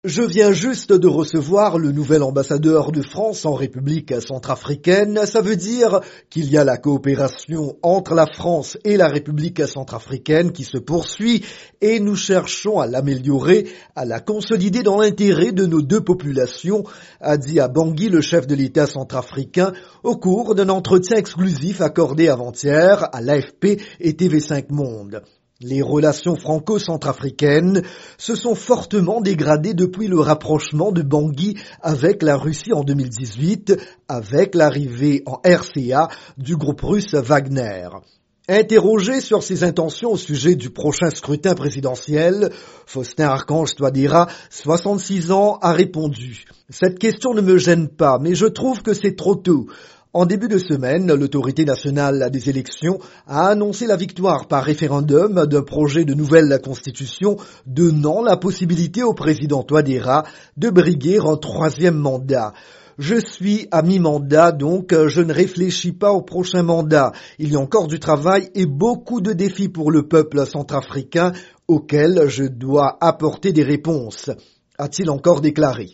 Je viens juste de recevoir le nouvel ambassadeur de France en République centrafricaine. Ça veut dire qu'il y a la coopération entre la France et la République centrafricaine qui se poursuit et nous cherchons à l'améliorer, à la consolider dans l'intérêt de nos deux populations, a dit à Bangui le chef de l'État centrafricain au cours d'un entretien exclusif accordé avant-hier à l'AFP et TV5 Monde. Les relations franco-centrafricaines se sont fortement dégradées depuis le rapprochement de Bangui avec la Russie en 2018, avec l'arrivée en RCA du groupe russe Wagner. Interrogé sur ses intentions au sujet du prochain scrutin présidentiel, Faustin Archange Touadéra, 66 ans, a répondu « Cette question ne me gêne pas, mais je trouve que c'est trop tôt ». En début de semaine, l'autorité nationale des élections a annoncé la victoire par référendum d'un projet de nouvelle constitution donnant la possibilité au président Touadéra de briguer un troisième mandat. Je suis à mi-mandat, donc je ne réfléchis pas au prochain mandat. Il y a encore du travail et beaucoup de défis pour le peuple centrafricain auxquels je dois apporter des réponses, a-t-il encore déclaré.